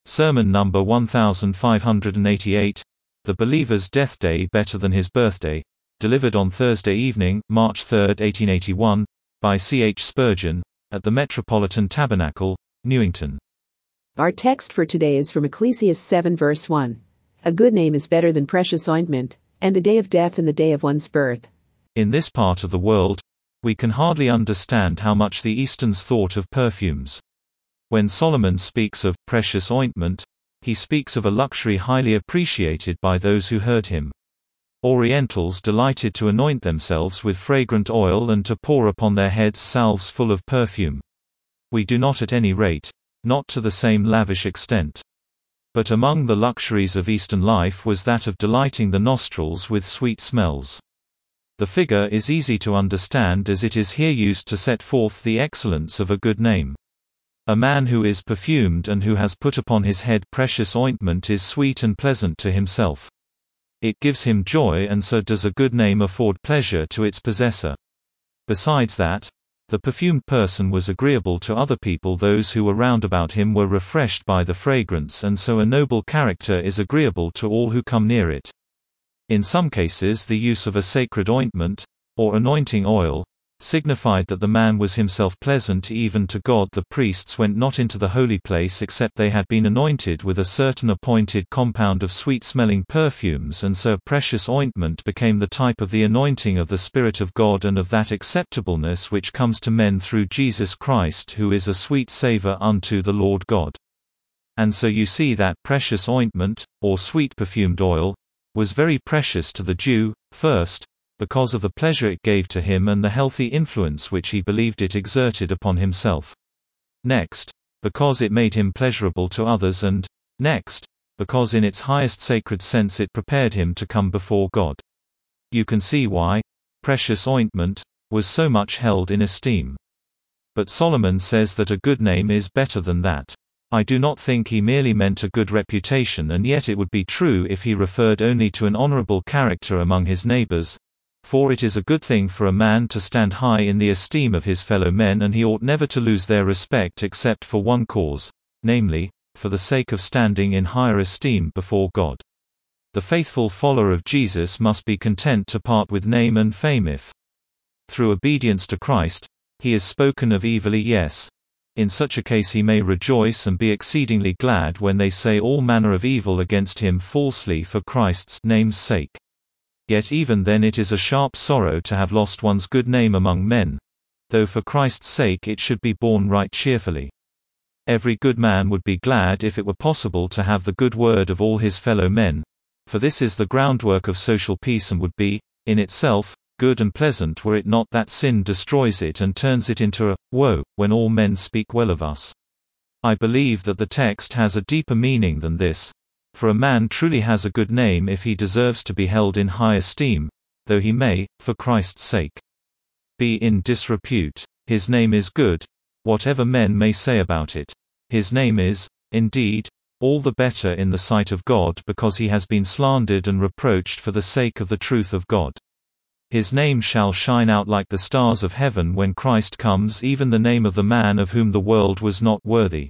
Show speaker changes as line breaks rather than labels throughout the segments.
Sermon number 1588, The Believer's Death Day Better Than His Birthday, delivered on Thursday evening, March 3, 1881, by C. H. Spurgeon, at the Metropolitan Tabernacle, Newington.
Our text for today is from Ecclesiastes 7 verse 1. A good name is better than precious ointment, and the day of death and the day of one's birth.
In this part of the world, we can hardly understand how much the Easterns thought of perfumes. When Solomon speaks of precious ointment, he speaks of a luxury highly appreciated by those who heard him. Orientals delighted to anoint themselves with fragrant oil and to pour upon their heads salves full of perfume. We do not, at any rate, not to the same lavish extent. But among the luxuries of Eastern life was that of delighting the nostrils with sweet smells. The figure is easy to understand as it is here used to set forth the excellence of a good name. A man who is perfumed and who has put upon his head precious ointment is sweet and pleasant to himself. It gives him joy, and so does a good name afford pleasure to its possessor. Besides that, the perfumed person was agreeable to other people. Those who were round about him were refreshed by the fragrance, and so a noble character is agreeable to all who come near it. In some cases the use of a sacred ointment, or anointing oil, signified that the man was himself pleasant even to God. The priests went not into the holy place except they had been anointed with a certain appointed compound of sweet-smelling perfumes, and so precious ointment became the type of the anointing of the Spirit of God and of that acceptableness which comes to men through Jesus Christ, who is a sweet savour unto the Lord God. And so you see that precious ointment, or sweet perfumed oil, was very precious to the Jew, first, because of the pleasure it gave to him and the healthy influence which he believed it exerted upon himself. Next, because it made him pleasurable to others, and, next, because in its highest sacred sense it prepared him to come before God. You can see why precious ointment was so much held in esteem. But Solomon says that a good name is better than that. I do not think he merely meant a good reputation, and yet it would be true if he referred only to an honorable character among his neighbors. For it is a good thing for a man to stand high in the esteem of his fellow men, and he ought never to lose their respect except for one cause, namely, for the sake of standing in higher esteem before God. The faithful follower of Jesus must be content to part with name and fame if, through obedience to Christ, he is spoken of evilly. Yes, in such a case he may rejoice and be exceedingly glad when they say all manner of evil against him falsely for Christ's name's sake. Yet even then it is a sharp sorrow to have lost one's good name among men, though for Christ's sake it should be borne right cheerfully. Every good man would be glad if it were possible to have the good word of all his fellow men, for this is the groundwork of social peace and would be, in itself, good and pleasant were it not that sin destroys it and turns it into a woe when all men speak well of us. I believe that the text has a deeper meaning than this. For a man truly has a good name if he deserves to be held in high esteem, though he may, for Christ's sake, be in disrepute. His name is good, whatever men may say about it. His name is, indeed, all the better in the sight of God because he has been slandered and reproached for the sake of the truth of God. His name shall shine out like the stars of heaven when Christ comes, even the name of the man of whom the world was not worthy.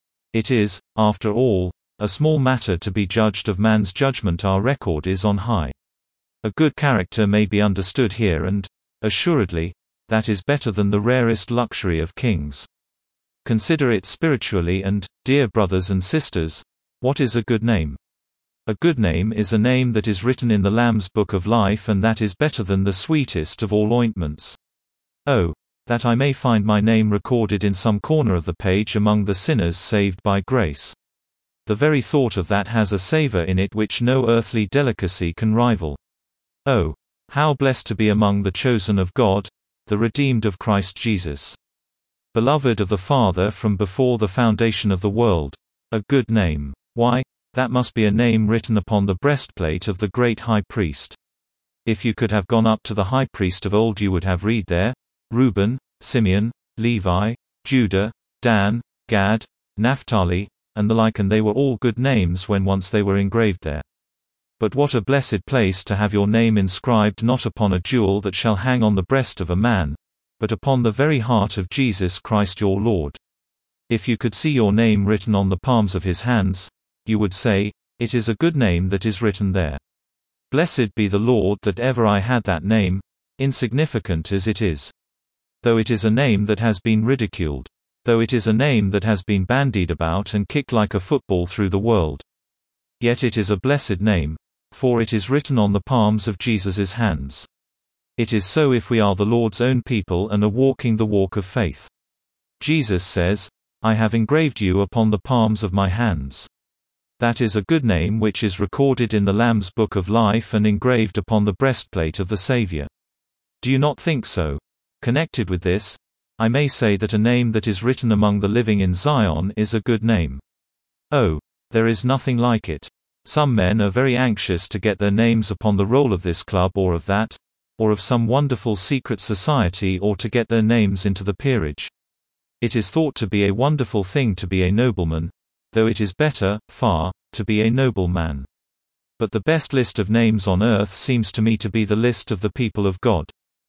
It is, after all, a small matter to be judged of man's judgment. Our record is on high. A good character may be understood here, and, assuredly, that is better than the rarest luxury of kings. Consider it spiritually, and, dear brothers and sisters, what is a good name? A good name is a name that is written in the Lamb's book of life, and that is better than the sweetest of all ointments. Oh, that I may find my name recorded in some corner of the page among the sinners saved by grace. The very thought of that has a savor in it which no earthly delicacy can rival. Oh, how blessed to be among the chosen of God, the redeemed of Christ Jesus. Beloved of the Father from before the foundation of the world. A good name. Why, that must be a name written upon the breastplate of the great high priest. If you could have gone up to the high priest of old, you would have read there, Reuben, Simeon, Levi, Judah, Dan, Gad, Naphtali, and the like, and they were all good names when once they were engraved there. But what a blessed place to have your name inscribed not upon a jewel that shall hang on the breast of a man, but upon the very heart of Jesus Christ your Lord. If you could see your name written on the palms of his hands, you would say, "It is a good name that is written there. Blessed be the Lord that ever I had that name, insignificant as it is. Though it is a name that has been ridiculed. Though it is a name that has been bandied about and kicked like a football through the world. Yet it is a blessed name, for it is written on the palms of Jesus' hands." It is so if we are the Lord's own people and are walking the walk of faith. Jesus says, "I have engraved you upon the palms of my hands." That is a good name which is recorded in the Lamb's Book of Life and engraved upon the breastplate of the Savior. Do you not think so? Connected with this, I may say that a name that is written among the living in Zion is a good name. Oh, there is nothing like it. Some men are very anxious to get their names upon the roll of this club or of that, or of some wonderful secret society, or to get their names into the peerage. It is thought to be a wonderful thing to be a nobleman, though it is better, far, to be a nobleman. But the best list of names on earth seems to me to be the list of the people of God.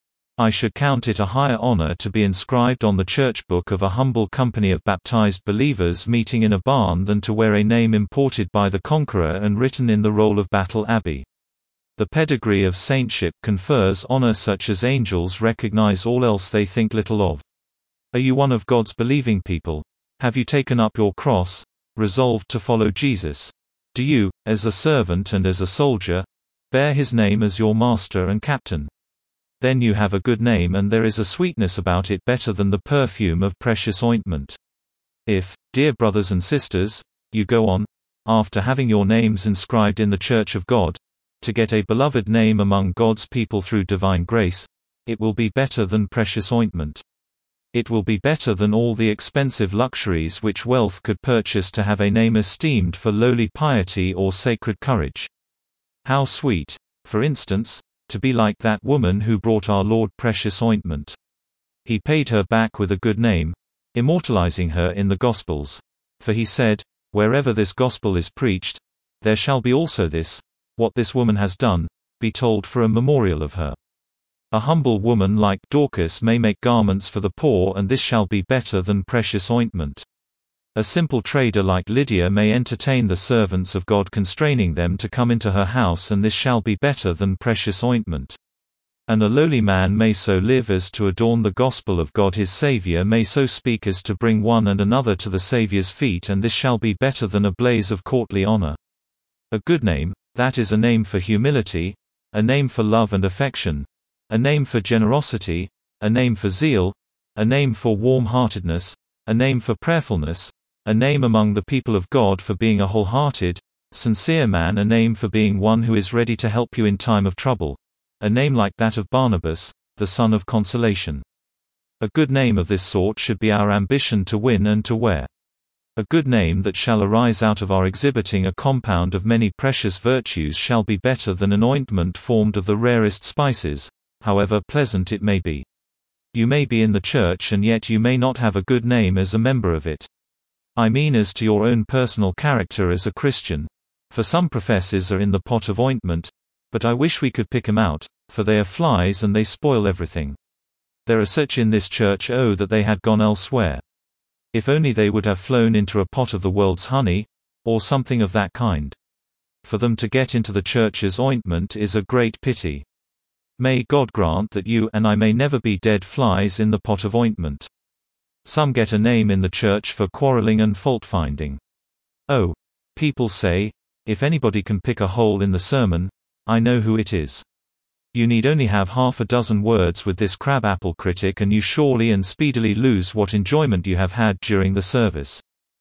I should count it a higher honor to be inscribed on the church book of a humble company of baptized believers meeting in a barn than to wear a name imported by the conqueror and written in the roll of Battle Abbey. The pedigree of saintship confers honor such as angels recognize all else they think little of. Are you one of God's believing people? Have you taken up your cross, resolved to follow Jesus? Do you, as a servant and as a soldier, bear his name as your master and captain? Then you have a good name, and there is a sweetness about it better than the perfume of precious ointment. If, dear brothers and sisters, you go on, after having your names inscribed in the Church of God, to get a beloved name among God's people through divine grace, it will be better than precious ointment. It will be better than all the expensive luxuries which wealth could purchase to have a name esteemed for lowly piety or sacred courage. How sweet, for instance, to be like that woman who brought our Lord precious ointment. He paid her back with a good name, immortalizing her in the Gospels. For he said, "Wherever this gospel is preached, there shall be also this, what this woman has done, be told for a memorial of her." A humble woman like Dorcas may make garments for the poor, and this shall be better than precious ointment. A simple trader like Lydia may entertain the servants of God, constraining them to come into her house, and this shall be better than precious ointment. And a lowly man may so live as to adorn the gospel of God his Savior, may so speak as to bring one and another to the Saviour's feet, and this shall be better than a blaze of courtly honor. A good name, that is a name for humility, a name for love and affection, a name for generosity, a name for zeal, a name for warm-heartedness, a name for prayerfulness, a name among the people of God for being a wholehearted, sincere man, a name for being one who is ready to help you in time of trouble, a name like that of Barnabas, the son of consolation. A good name of this sort should be our ambition to win and to wear. A good name that shall arise out of our exhibiting a compound of many precious virtues shall be better than an ointment formed of the rarest spices, however pleasant it may be. You may be in the church and yet you may not have a good name as a member of it. I mean as to your own personal character as a Christian, for some professors are in the pot of ointment, but I wish we could pick 'em out, for they are flies and they spoil everything. There are such in this church, oh that they had gone elsewhere. If only they would have flown into a pot of the world's honey, or something of that kind. For them to get into the church's ointment is a great pity. May God grant that you and I may never be dead flies in the pot of ointment. Some get a name in the church for quarreling and fault-finding. Oh, people say, if anybody can pick a hole in the sermon, I know who it is. You need only have half a dozen words with this crabapple critic and you surely and speedily lose what enjoyment you have had during the service.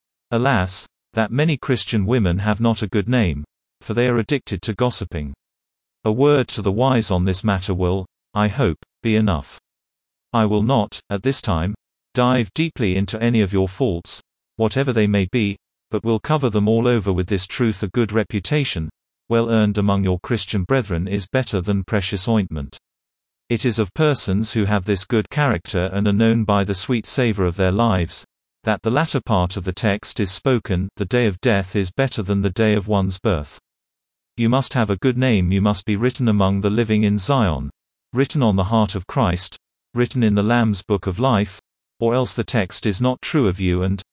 Alas, that many Christian women have not a good name, for they are addicted to gossiping. A word to the wise on this matter will, I hope, be enough. I will not, at this time, dive deeply into any of your faults, whatever they may be, but will cover them all over with this truth: a good reputation, well earned among your Christian brethren, is better than precious ointment. It is of persons who have this good character and are known by the sweet savor of their lives, that the latter part of the text is spoken: the day of death is better than the day of one's birth. You must have a good name, you must be written among the living in Zion, written on the heart of Christ, written in the Lamb's Book of Life, or else the text is not true of you and,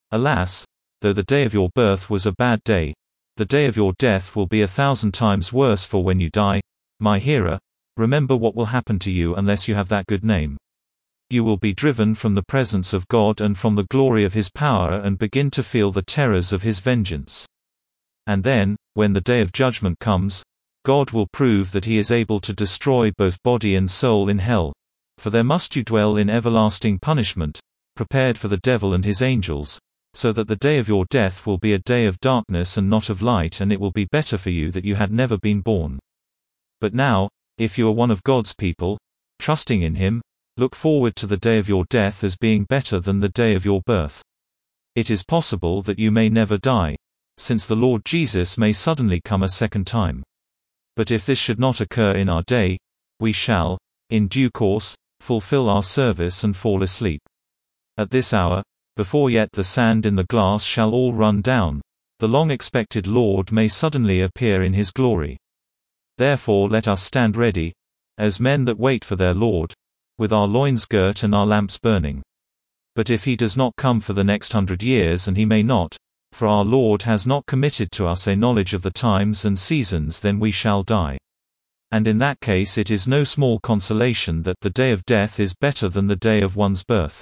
Alas, though the day of your birth was a bad day, the day of your death will be 1,000 times worse, for when you die, my hearer, remember what will happen to you unless you have that good name. You will be driven from the presence of God and from the glory of His power and begin to feel the terrors of His vengeance. And then, when the day of judgment comes, God will prove that He is able to destroy both body and soul in hell, for there must you dwell in everlasting punishment, prepared for the devil and his angels, so that the day of your death will be a day of darkness and not of light, and it will be better for you that you had never been born. But now, if you are one of God's people, trusting in Him, look forward to the day of your death as being better than the day of your birth. It is possible that you may never die, since the Lord Jesus may suddenly come a second time. But if this should not occur in our day, we shall, in due course, fulfill our service and fall asleep. At this hour, before yet the sand in the glass shall all run down, the long-expected Lord may suddenly appear in His glory. Therefore let us stand ready, as men that wait for their Lord, with our loins girt and our lamps burning. But if He does not come for the next 100 years, and He may not, for our Lord has not committed to us a knowledge of the times and seasons, then we shall die. And in that case it is no small consolation that the day of death is better than the day of one's birth.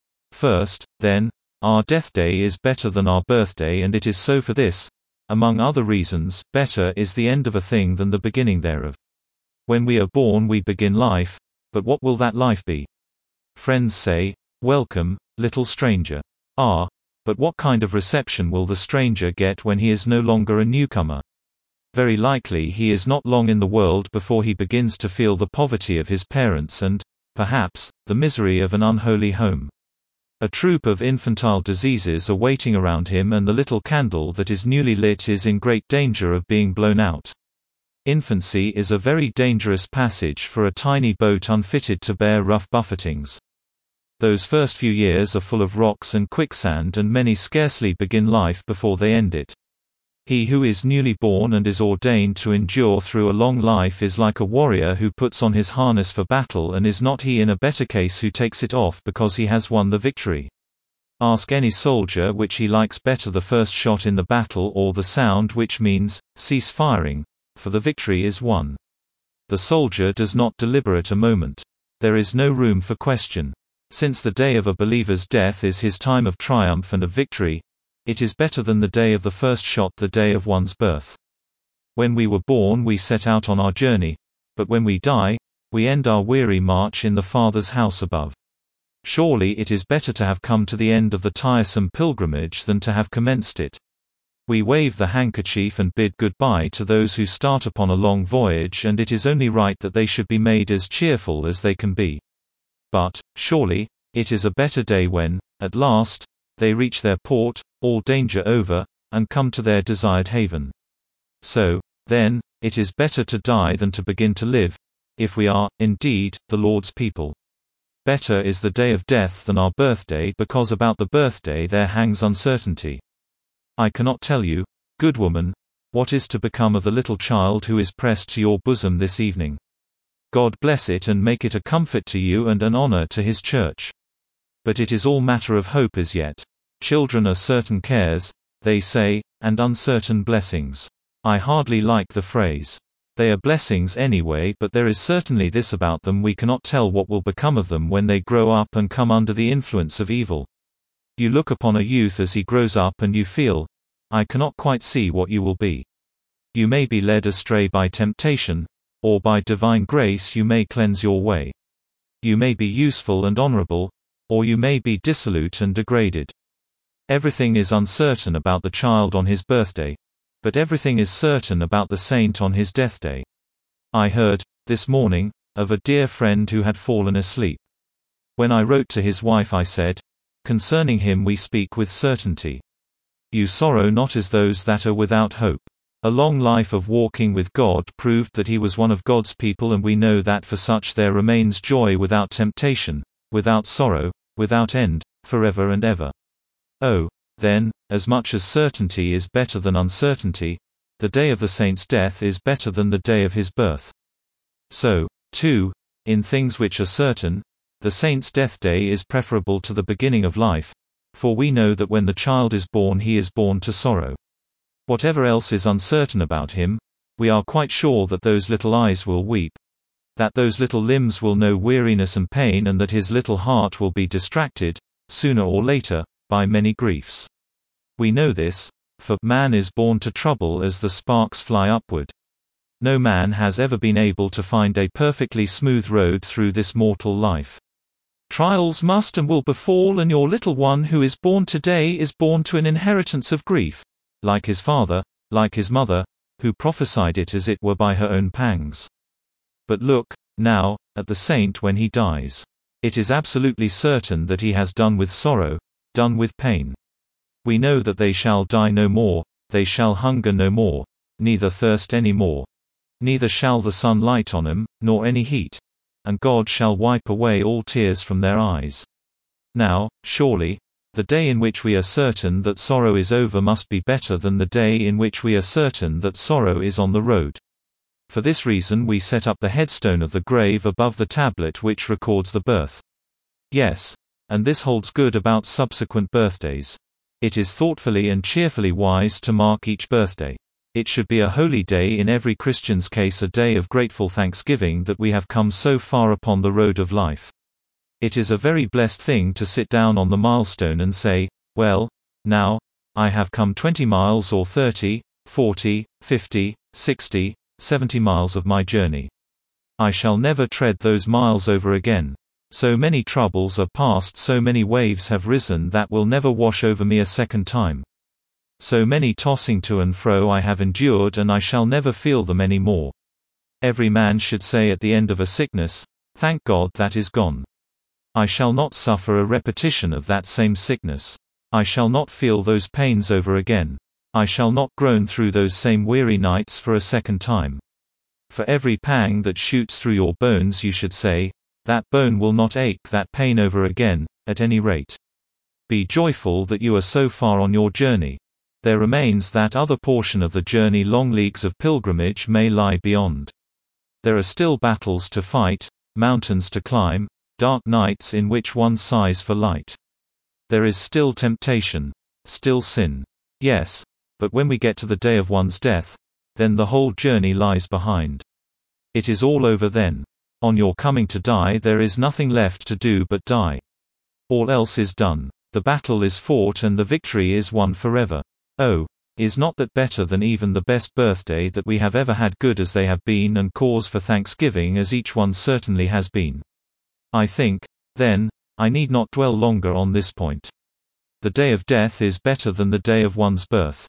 First, then, our death day is better than our birthday, and it is so for this, among other reasons: better is the end of a thing than the beginning thereof. When we are born we begin life, but what will that life be? Friends say, "Welcome, little stranger." But what kind of reception will the stranger get when he is no longer a newcomer? Very likely he is not long in the world before he begins to feel the poverty of his parents and, perhaps, the misery of an unholy home. A troop of infantile diseases are waiting around him, and the little candle that is newly lit is in great danger of being blown out. Infancy is a very dangerous passage for a tiny boat unfitted to bear rough buffetings. Those first few years are full of rocks and quicksand, and many scarcely begin life before they end it. He who is newly born and is ordained to endure through a long life is like a warrior who puts on his harness for battle, and is not he in a better case who takes it off because he has won the victory? Ask any soldier which he likes better, the first shot in the battle or the sound which means, "Cease firing," for the victory is won. The soldier does not deliberate a moment. There is no room for question. Since the day of a believer's death is his time of triumph and of victory, it is better than the day of the first shot, the day of one's birth. When we were born we set out on our journey, but when we die, we end our weary march in the Father's house above. Surely it is better to have come to the end of the tiresome pilgrimage than to have commenced it. We wave the handkerchief and bid goodbye to those who start upon a long voyage, and it is only right that they should be made as cheerful as they can be. But, surely, it is a better day when, at last, they reach their port, all danger over, and come to their desired haven. So, then, it is better to die than to begin to live, if we are, indeed, the Lord's people. Better is the day of death than our birthday, because about the birthday there hangs uncertainty. I cannot tell you, good woman, what is to become of the little child who is pressed to your bosom this evening. God bless it and make it a comfort to you and an honor to His church. But it is all matter of hope as yet. Children are certain cares, they say, and uncertain blessings. I hardly like the phrase. They are blessings anyway, but there is certainly this about them: we cannot tell what will become of them when they grow up and come under the influence of evil. You look upon a youth as he grows up and you feel, I cannot quite see what you will be. You may be led astray by temptation, or by divine grace you may cleanse your way. You may be useful and honorable, or you may be dissolute and degraded. Everything is uncertain about the child on his birthday, but everything is certain about the saint on his death day. I heard, this morning, of a dear friend who had fallen asleep. When I wrote to his wife I said, concerning him we speak with certainty. You sorrow not as those that are without hope. A long life of walking with God proved that he was one of God's people, and we know that for such there remains joy without temptation, without sorrow, without end, forever and ever. Oh, then, as much as certainty is better than uncertainty, the day of the saint's death is better than the day of his birth. So, too, in things which are certain, the saint's death day is preferable to the beginning of life, For we know that when the child is born he is born to sorrow. Whatever else is uncertain about him, we are quite sure that those little eyes will weep, that those little limbs will know weariness and pain, and that his little heart will be distracted, sooner or later, by many griefs. We know this, for man is born to trouble as the sparks fly upward. No man has ever been able to find a perfectly smooth road through this mortal life. Trials must and will befall, and your little one who is born today is born to an inheritance of grief, like his father, like his mother, who prophesied it as it were by her own pangs. But look, now, at the saint when he dies. It is absolutely certain that he has done with sorrow, done with pain. We know that they shall die no more, they shall hunger no more, neither thirst any more. Neither shall the sun light on them, nor any heat. And God shall wipe away all tears from their eyes. Now, surely, the day in which we are certain that sorrow is over must be better than the day in which we are certain that sorrow is on the road. For this reason we set up the headstone of the grave above the tablet which records the birth. Yes, and this holds good about subsequent birthdays. It is thoughtfully and cheerfully wise to mark each birthday. It should be a holy day, in every Christian's case a day of grateful thanksgiving that we have come so far upon the road of life. It is a very blessed thing to sit down on the milestone and say, well, now, I have come 20 miles or 30, 40, 50, 60, 70 miles of my journey. I shall never tread those miles over again. So many troubles are past, so many waves have risen that will never wash over me a second time. So many tossing to and fro I have endured, and I shall never feel them any more. Every man should say at the end of a sickness, thank God that is gone. I shall not suffer a repetition of that same sickness. I shall not feel those pains over again. I shall not groan through those same weary nights for a second time. For every pang that shoots through your bones you should say, that bone will not ache that pain over again, at any rate. Be joyful that you are so far on your journey. There remains that other portion of the journey. Long leagues of pilgrimage may lie beyond. There are still battles to fight, mountains to climb, dark nights in which one sighs for light. There is still temptation, still sin. Yes, but when we get to the day of one's death, then the whole journey lies behind. It is all over then. On your coming to die there is nothing left to do but die. All else is done. The battle is fought and the victory is won forever. Oh, is not that better than even the best birthday that we have ever had, good as they have been and cause for thanksgiving as each one certainly has been? I think, then, I need not dwell longer on this point. The day of death is better than the day of one's birth.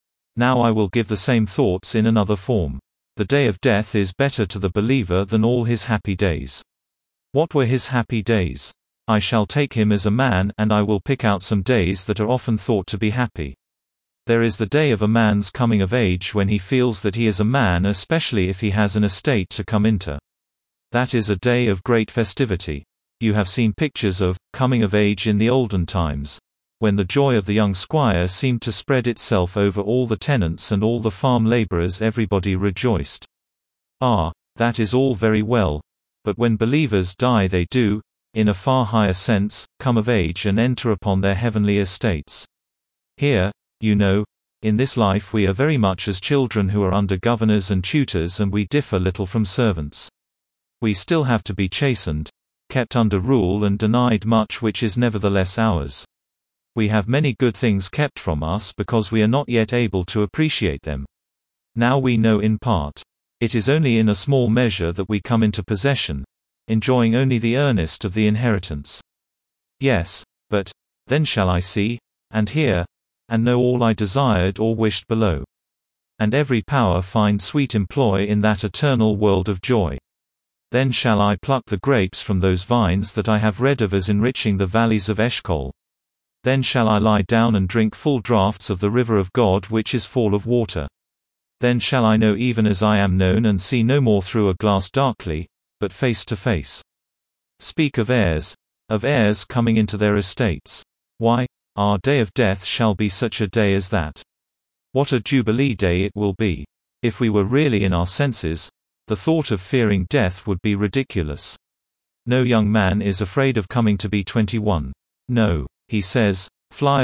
Now I will give the same thoughts in another form. The day of death is better to the believer than all his happy days. What were his happy days? I shall take him as a man, and I will pick out some days that are often thought to be happy. There is the day of a man's coming of age, when he feels that he is a man, especially if he has an estate to come into. That is a day of great festivity. You have seen pictures of coming of age in the olden times, when the joy of the young squire seemed to spread itself over all the tenants and all the farm laborers. Everybody rejoiced. Ah, that is all very well, but when believers die they do, in a far higher sense, come of age and enter upon their heavenly estates. Here, you know, in this life we are very much as children who are under governors and tutors, and we differ little from servants. We still have to be chastened, kept under rule, and denied much which is nevertheless ours. We have many good things kept from us because we are not yet able to appreciate them. Now we know in part. It is only in a small measure that we come into possession, enjoying only the earnest of the inheritance. Yes, but then shall I see, and hear, and know all I desired or wished below. And every power find sweet employ in that eternal world of joy. Then shall I pluck the grapes from those vines that I have read of as enriching the valleys of Eshcol. Then shall I lie down and drink full draughts of the river of God which is full of water. Then shall I know even as I am known, and see no more through a glass darkly, but face to face. Speak of heirs coming into their estates. Why, our day of death shall be such a day as that. What a jubilee day it will be. If we were really in our senses, the thought of fearing death would be ridiculous. No young man is afraid of coming to be 21. No, he says, fly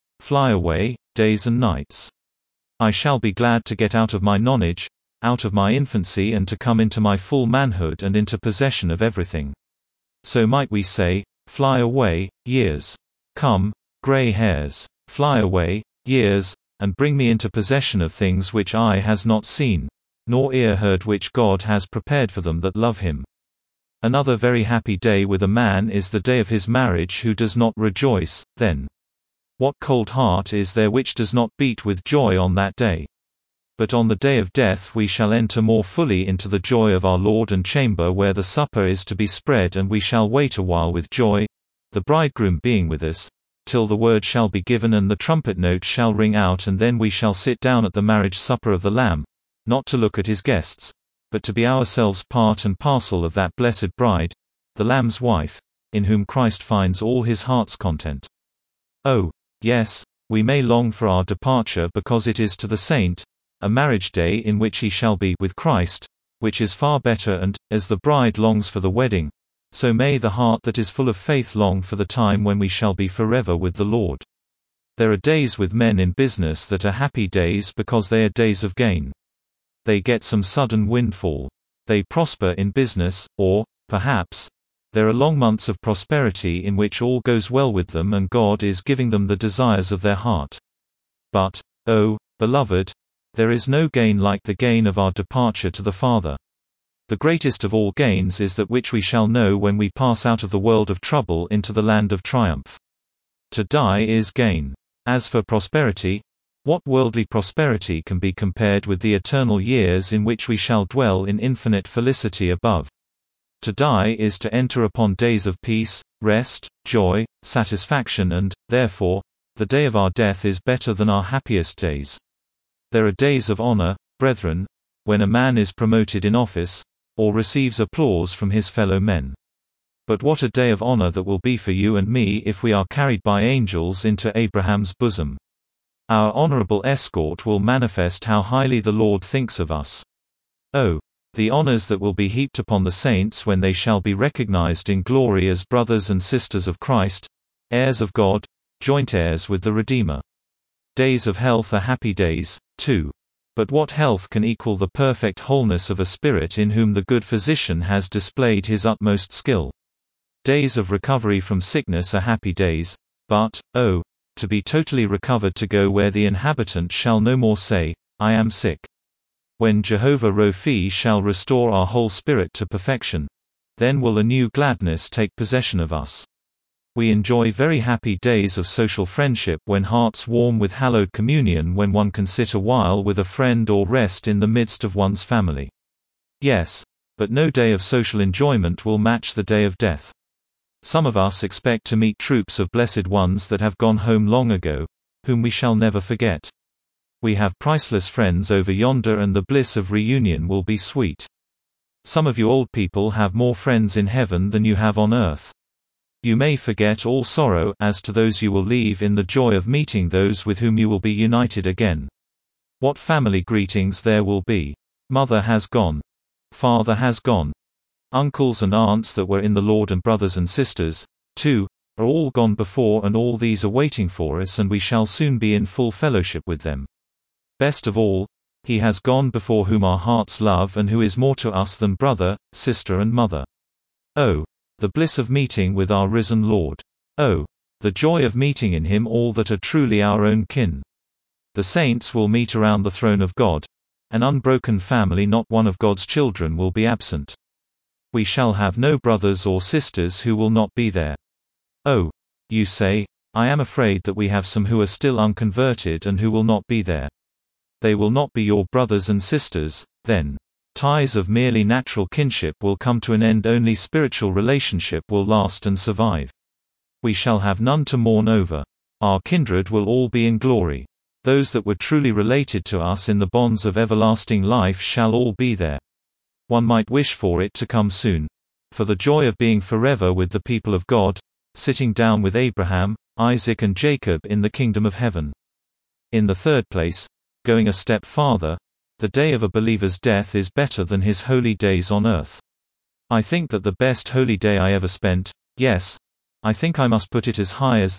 away, days and nights. I shall be glad to get out of my nonage, out of my infancy, and to come into my full manhood and into possession of everything. So might we say, fly away, years. Come, grey hairs, fly away, years, and bring me into possession of things which eye has not seen, nor ear heard, which God has prepared for them that love him. Another very happy day with a man is the day of his marriage, who does not rejoice then. What cold heart is there which does not beat with joy on that day? But on the day of death we shall enter more fully into the joy of our Lord, and chamber where the supper is to be spread, and we shall wait a while with joy, the bridegroom being with us, till the word shall be given and the trumpet note shall ring out, and then we shall sit down at the marriage supper of the Lamb, not to look at his guests, but to be ourselves part and parcel of that blessed bride, the Lamb's wife, in whom Christ finds all his heart's content. Oh, yes, we may long for our departure, because it is to the saint a marriage day in which he shall be with Christ, which is far better, and, as the bride longs for the wedding, so may the heart that is full of faith long for the time when we shall be forever with the Lord. There are days with men in business that are happy days because they are days of gain. They get some sudden windfall. They prosper in business, or, perhaps, there are long months of prosperity in which all goes well with them and God is giving them the desires of their heart. But, oh, beloved, there is no gain like the gain of our departure to the Father. The greatest of all gains is that which we shall know when we pass out of the world of trouble into the land of triumph. To die is gain. As for prosperity, what worldly prosperity can be compared with the eternal years in which we shall dwell in infinite felicity above? To die is to enter upon days of peace, rest, joy, satisfaction, and, therefore, the day of our death is better than our happiest days. There are days of honor, brethren, when a man is promoted in office, or receives applause from his fellow men. But what a day of honor that will be for you and me if we are carried by angels into Abraham's bosom. Our honorable escort will manifest how highly the Lord thinks of us. Oh, the honors that will be heaped upon the saints when they shall be recognized in glory as brothers and sisters of Christ, heirs of God, joint heirs with the Redeemer. Days of health are happy days, too. But what health can equal the perfect wholeness of a spirit in whom the good physician has displayed his utmost skill? Days of recovery from sickness are happy days, but, oh, to be totally recovered, to go where the inhabitant shall no more say, I am sick. When Jehovah Rophi shall restore our whole spirit to perfection, then will a new gladness take possession of us. We enjoy very happy days of social friendship when hearts warm with hallowed communion, when one can sit a while with a friend or rest in the midst of one's family. Yes, but no day of social enjoyment will match the day of death. Some of us expect to meet troops of blessed ones that have gone home long ago, whom we shall never forget. We have priceless friends over yonder, and the bliss of reunion will be sweet. Some of you old people have more friends in heaven than you have on earth. You may forget all sorrow as to those you will leave in the joy of meeting those with whom you will be united again. What family greetings there will be! Mother has gone. Father has gone. Uncles and aunts that were in the Lord, and brothers and sisters, too, are all gone before, and all these are waiting for us, and we shall soon be in full fellowship with them. Best of all, he has gone before whom our hearts love, and who is more to us than brother, sister and mother. Oh, the bliss of meeting with our risen Lord! Oh, the joy of meeting in him all that are truly our own kin! The saints will meet around the throne of God. An unbroken family, not one of God's children will be absent. We shall have no brothers or sisters who will not be there. Oh, you say, I am afraid that we have some who are still unconverted and who will not be there. They will not be your brothers and sisters, then. Ties of merely natural kinship will come to an end, only spiritual relationship will last and survive. We shall have none to mourn over. Our kindred will all be in glory. Those that were truly related to us in the bonds of everlasting life shall all be there. One might wish for it to come soon. For the joy of being forever with the people of God, sitting down with Abraham, Isaac and Jacob in the kingdom of heaven. In the third place, going a step farther, the day of a believer's death is better than his holy days on earth. I think that the best holy day I ever spent, yes, I think I must put it as high as that,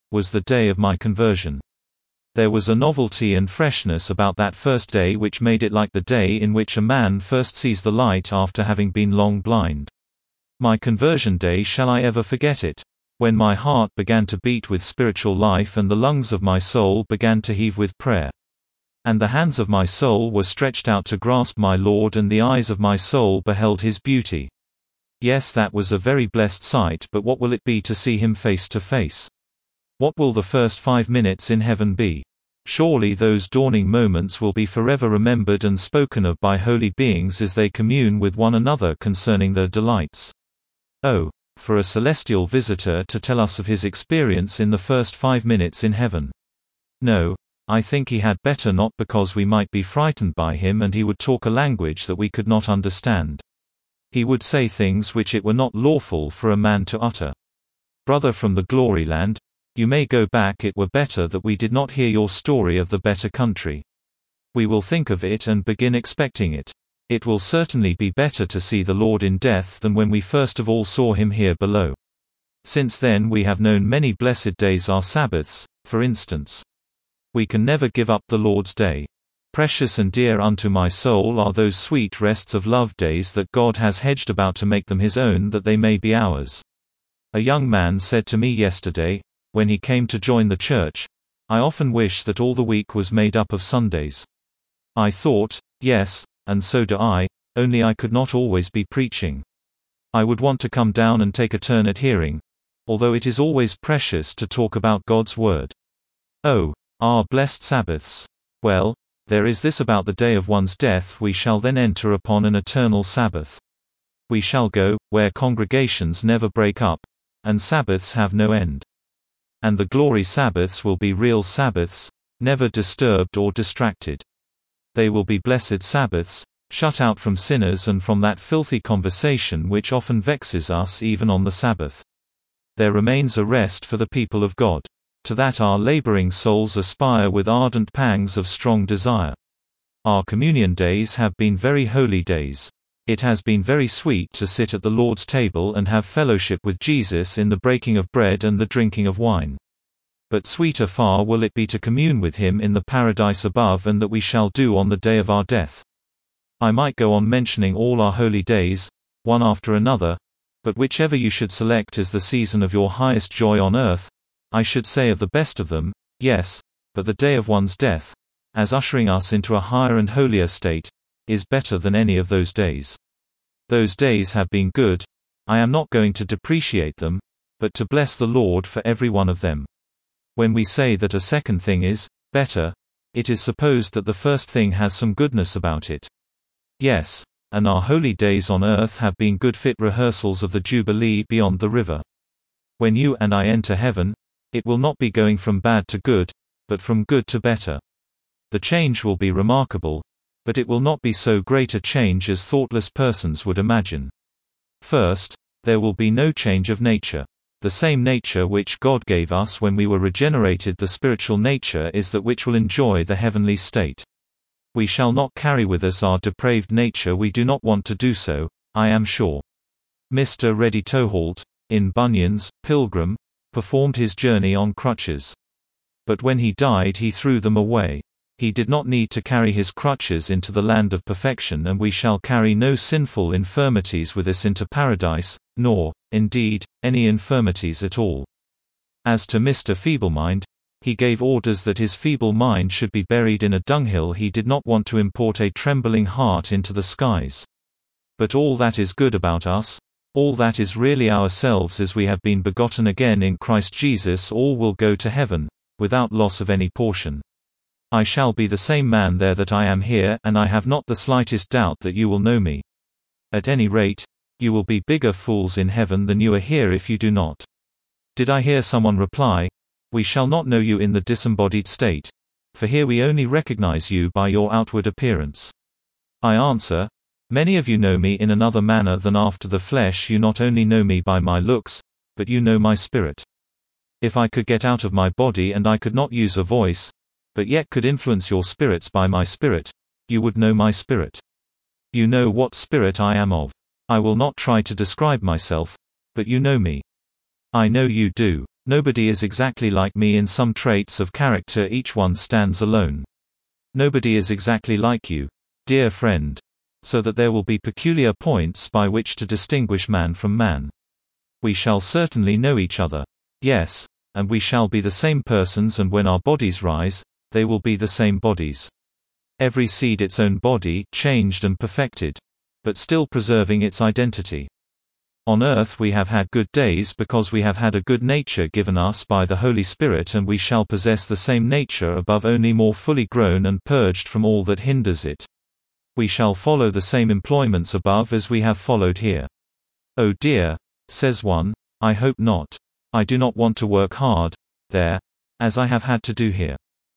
was the day of my conversion. There was a novelty and freshness about that first day which made it like the day in which a man first sees the light after having been long blind. My conversion day, shall I ever forget it? When my heart began to beat with spiritual life and the lungs of my soul began to heave with prayer. And the hands of my soul were stretched out to grasp my Lord, and the eyes of my soul beheld His beauty. Yes, that was a very blessed sight, but what will it be to see Him face to face? What will the first 5 minutes in heaven be? Surely those dawning moments will be forever remembered and spoken of by holy beings as they commune with one another concerning their delights. Oh, for a celestial visitor to tell us of his experience in the first 5 minutes in heaven. No, I think he had better not, because we might be frightened by him, and he would talk a language that we could not understand. He would say things which it were not lawful for a man to utter. Brother from the glory land, you may go back. It were better that we did not hear your story of the better country. We will think of it and begin expecting it. It will certainly be better to see the Lord in death than when we first of all saw Him here below. Since then we have known many blessed days, our Sabbaths, for instance. We can never give up the Lord's day. Precious and dear unto my soul are those sweet rests of love days that God has hedged about to make them His own, that they may be ours. A young man said to me yesterday, when he came to join the church, I often wish that all the week was made up of Sundays. I thought, yes, and so do I, only I could not always be preaching. I would want to come down and take a turn at hearing, although it is always precious to talk about God's Word. Oh, our blessed Sabbaths! Well, there is this about the day of one's death: we shall then enter upon an eternal Sabbath. We shall go where congregations never break up, and Sabbaths have no end. And the glory Sabbaths will be real Sabbaths, never disturbed or distracted. They will be blessed Sabbaths, shut out from sinners and from that filthy conversation which often vexes us even on the Sabbath. There remains a rest for the people of God. To that our laboring souls aspire with ardent pangs of strong desire. Our communion days have been very holy days. It has been very sweet to sit at the Lord's table and have fellowship with Jesus in the breaking of bread and the drinking of wine. But sweeter far will it be to commune with Him in the paradise above, and that we shall do on the day of our death. I might go on mentioning all our holy days, one after another, but whichever you should select as the season of your highest joy on earth, I should say of the best of them, yes, but the day of one's death, as ushering us into a higher and holier state, is better than any of those days. Those days have been good. I am not going to depreciate them, but to bless the Lord for every one of them. When we say that a second thing is better, it is supposed that the first thing has some goodness about it. Yes, and our holy days on earth have been good fit rehearsals of the Jubilee beyond the river. When you and I enter heaven, it will not be going from bad to good, but from good to better. The change will be remarkable, but it will not be so great a change as thoughtless persons would imagine. First, there will be no change of nature. The same nature which God gave us when we were regenerated, the spiritual nature, is that which will enjoy the heavenly state. We shall not carry with us our depraved nature. We do not want to do so, I am sure. Mr. Ready Toeholt, in Bunyan's Pilgrim, performed his journey on crutches. But when he died he threw them away. He did not need to carry his crutches into the land of perfection, and we shall carry no sinful infirmities with us into paradise, nor, indeed, any infirmities at all. As to Mr. Feeblemind, he gave orders that his feeble mind should be buried in a dunghill. He did not want to import a trembling heart into the skies. But all that is good about us, all that is really ourselves as we have been begotten again in Christ Jesus, all will go to heaven, without loss of any portion. I shall be the same man there that I am here, and I have not the slightest doubt that you will know me. At any rate, you will be bigger fools in heaven than you are here if you do not. Did I hear someone reply, "We shall not know you in the disembodied state, for here we only recognize you by your outward appearance." I answer, many of you know me in another manner than after the flesh. You not only know me by my looks, but you know my spirit. If I could get out of my body and I could not use a voice, but yet could influence your spirits by my spirit, you would know my spirit. You know what spirit I am of. I will not try to describe myself, but you know me. I know you do. Nobody is exactly like me in some traits of character, each one stands alone. Nobody is exactly like you, dear friend, so that there will be peculiar points by which to distinguish man from man. We shall certainly know each other. Yes, and we shall be the same persons, and when our bodies rise, they will be the same bodies. Every seed its own body, changed and perfected, but still preserving its identity. On earth we have had good days because we have had a good nature given us by the Holy Spirit, and we shall possess the same nature above, only more fully grown and purged from all that hinders it. We shall follow the same employments above as we have followed here. Oh dear, says one, I hope not. I do not want to work hard there, as I have had to do here.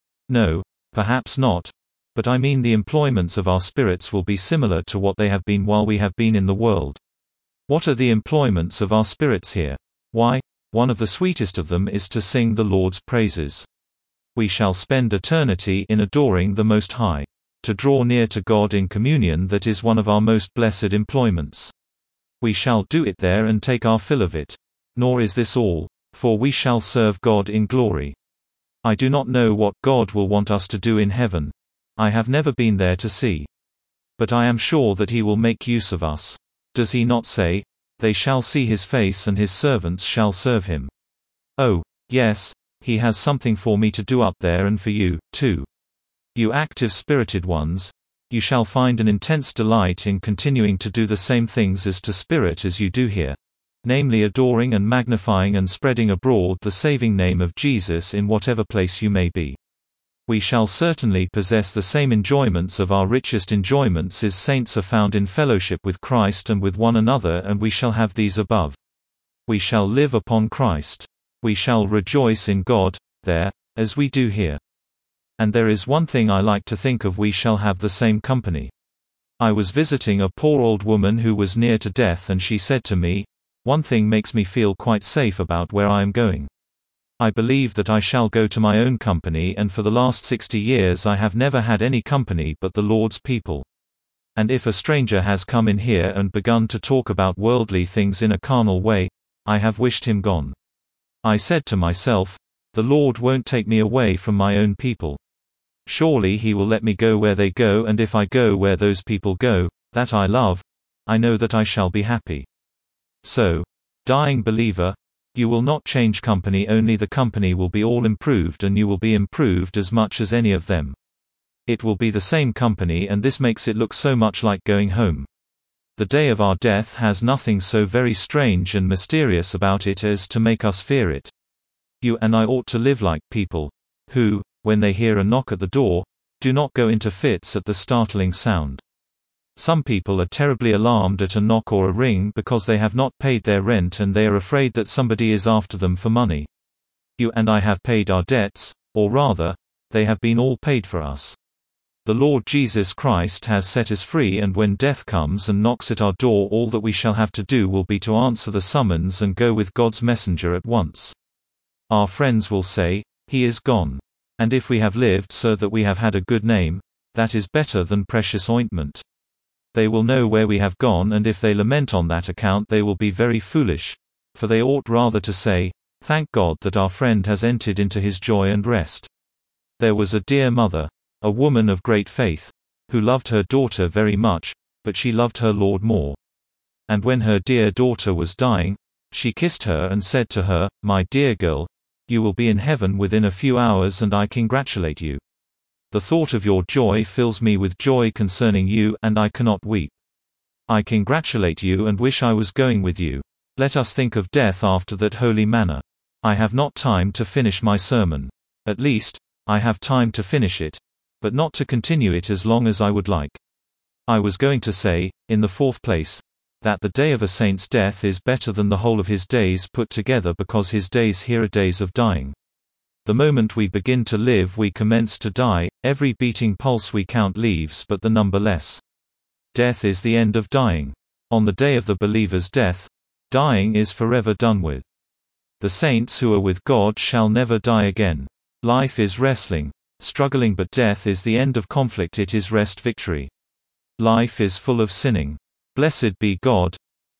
No, perhaps not, but I mean the employments of our spirits will be similar to what they have been while we have been in the world. What are the employments of our spirits here? Why, one of the sweetest of them is to sing the Lord's praises. We shall spend eternity in adoring the Most High. To draw near to God in communion, that is one of our most blessed employments. We shall do it there and take our fill of it. Nor is this all, for we shall serve God in glory. I do not know what God will want us to do in heaven. I have never been there to see. But I am sure that He will make use of us. Does He not say, "They shall see His face and His servants shall serve Him"? Oh, yes, He has something for me to do up there, and for you, too. You active-spirited ones, you shall find an intense delight in continuing to do the same things as to spirit as you do here, namely adoring and magnifying and spreading abroad the saving name of Jesus in whatever place you may be. We shall certainly possess the same enjoyments of our richest enjoyments as saints are found in fellowship with Christ and with one another, and we shall have these above. We shall live upon Christ. We shall rejoice in God there, as we do here. And there is one thing I like to think of: we shall have the same company. I was visiting a poor old woman who was near to death, and she said to me, "One thing makes me feel quite safe about where I am going. I believe that I shall go to my own company, and for the last 60 years I have never had any company but the Lord's people. And if a stranger has come in here and begun to talk about worldly things in a carnal way, I have wished him gone. I said to myself, the Lord won't take me away from my own people. Surely He will let me go where they go, and if I go where those people go, that I love, I know that I shall be happy." So, dying believer, you will not change company, only the company will be all improved, and you will be improved as much as any of them. It will be the same company, and this makes it look so much like going home. The day of our death has nothing so very strange and mysterious about it as to make us fear it. You and I ought to live like people who, when they hear a knock at the door, do not go into fits at the startling sound. Some people are terribly alarmed at a knock or a ring because they have not paid their rent and they are afraid that somebody is after them for money. You and I have paid our debts, or rather, they have been all paid for us. The Lord Jesus Christ has set us free, and when death comes and knocks at our door, all that we shall have to do will be to answer the summons and go with God's messenger at once. Our friends will say, "He is gone." And if we have lived so that we have had a good name, that is better than precious ointment. They will know where we have gone, and if they lament on that account they will be very foolish, for they ought rather to say, "Thank God that our friend has entered into his joy and rest." There was a dear mother, a woman of great faith, who loved her daughter very much, but she loved her Lord more. And when her dear daughter was dying, she kissed her and said to her, "My dear girl, you will be in heaven within a few hours, and I congratulate you. The thought of your joy fills me with joy concerning you, and I cannot weep. I congratulate you and wish I was going with you. Let us think of death after that holy manner." I have not time to finish my sermon. At least, I have time to finish it, but not to continue it as long as I would like. I was going to say, in the fourth place, that the day of a saint's death is better than the whole of his days put together, because his days here are days of dying. The moment we begin to live we commence to die, every beating pulse we count leaves but the number less. Death is the end of dying. On the day of the believer's death, dying is forever done with. The saints who are with God shall never die again. Life is wrestling, struggling, but death is the end of conflict, it is rest, victory. Life is full of sinning. Blessed be God.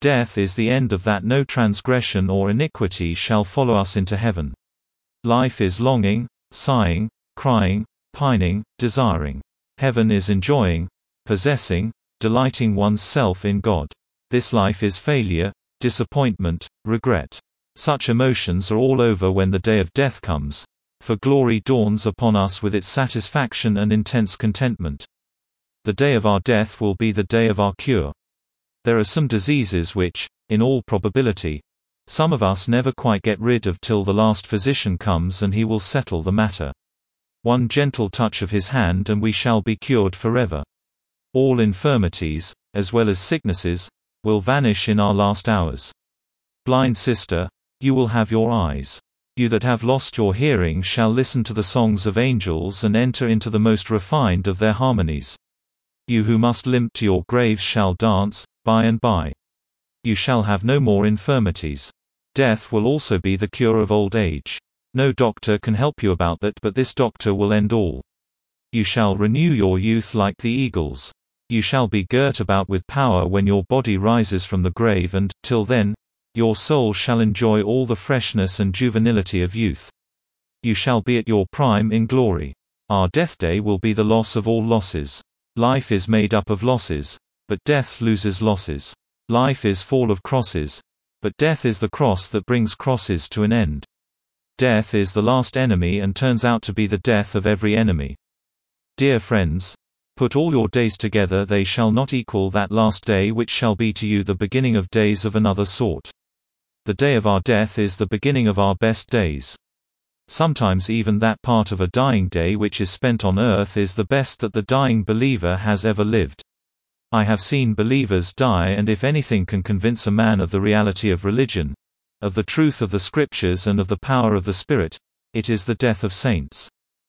Death is the end of that no transgression or iniquity shall follow us into heaven. Life is longing, sighing, crying, pining, desiring. Heaven is enjoying, possessing, delighting one's self in God. This life is failure, disappointment, regret. Such emotions are all over when the day of death comes, for glory dawns upon us with its satisfaction and intense contentment. The day of our death will be the day of our cure. There are some diseases which, in all probability, some of us never quite get rid of till the last physician comes and he will settle the matter. One gentle touch of his hand and we shall be cured forever. All infirmities, as well as sicknesses, will vanish in our last hours. Blind sister, you will have your eyes. You that have lost your hearing shall listen to the songs of angels and enter into the most refined of their harmonies. You who must limp to your graves shall dance, by and by. You shall have no more infirmities. Death will also be the cure of old age. No doctor can help you about that, but this doctor will end all. You shall renew your youth like the eagles. You shall be girt about with power when your body rises from the grave, and, till then, your soul shall enjoy all the freshness and juvenility of youth. You shall be at your prime in glory. Our death day will be the loss of all losses. Life is made up of losses, but death loses losses. Life is full of crosses, but death is the cross that brings crosses to an end. Death is the last enemy and turns out to be the death of every enemy. Dear friends, put all your days together, they shall not equal that last day which shall be to you the beginning of days of another sort. The day of our death is the beginning of our best days. Sometimes even that part of a dying day which is spent on earth is the best that the dying believer has ever lived. I have seen believers die, and if anything can convince a man of the reality of religion, of the truth of the Scriptures and of the power of the Spirit, it is the death of saints.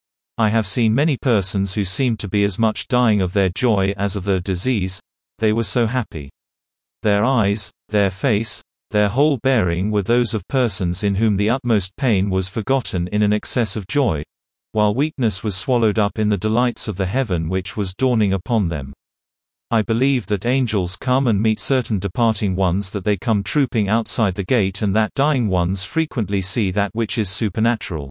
I have seen many persons who seemed to be as much dying of their joy as of their disease, they were so happy. Their eyes, their face, their whole bearing were those of persons in whom the utmost pain was forgotten in an excess of joy, while weakness was swallowed up in the delights of the heaven which was dawning upon them. I believe that angels come and meet certain departing ones, that they come trooping outside the gate, and that dying ones frequently see that which is supernatural.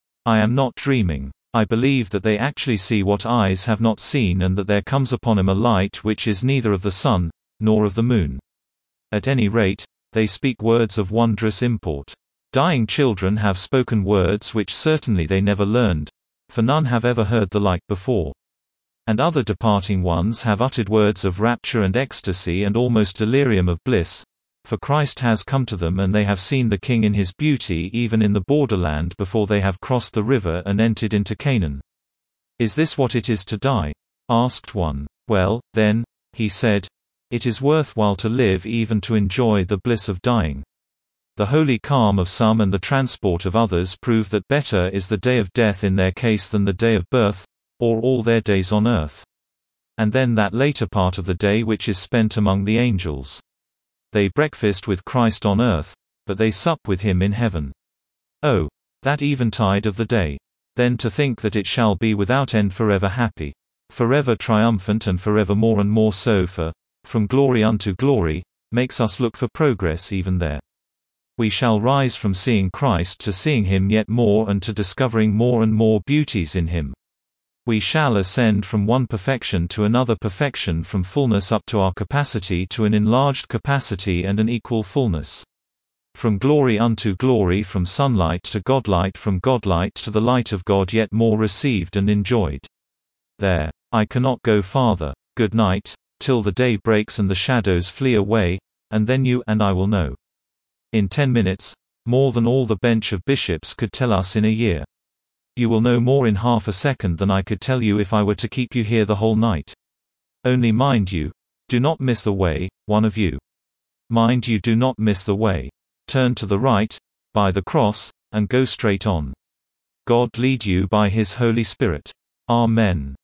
I am not dreaming. I believe that they actually see what eyes have not seen, and that there comes upon them a light which is neither of the sun, nor of the moon. At any rate, they speak words of wondrous import. Dying children have spoken words which certainly they never learned, for none have ever heard the like before. And other departing ones have uttered words of rapture and ecstasy and almost delirium of bliss, for Christ has come to them and they have seen the King in his beauty even in the borderland before they have crossed the river and entered into Canaan. Is this what it is to die? Asked one. Well, then, he said, it is worthwhile to live even to enjoy the bliss of dying. The holy calm of some and the transport of others prove that better is the day of death in their case than the day of birth, or all their days on earth. And then that later part of the day which is spent among the angels. They breakfast with Christ on earth, but they sup with him in heaven. Oh, that eventide of the day! Then to think that it shall be without end, forever happy, forever triumphant, and forever more and more so, for, from glory unto glory, makes us look for progress even there. We shall rise from seeing Christ to seeing him yet more, and to discovering more and more beauties in him. We shall ascend from one perfection to another perfection, from fullness up to our capacity to an enlarged capacity and an equal fullness. From glory unto glory, from sunlight to godlight, from godlight to the light of God yet more received and enjoyed. There. I cannot go farther. Good night, till the day breaks and the shadows flee away, and then you and I will know. In 10 minutes, more than all the bench of bishops could tell us in a year. You will know more in half a second than I could tell you if I were to keep you here the whole night. Only mind you, do not miss the way, one of you. Mind you, do not miss the way. Turn to the right, by the cross, and go straight on. God lead you by his Holy Spirit. Amen.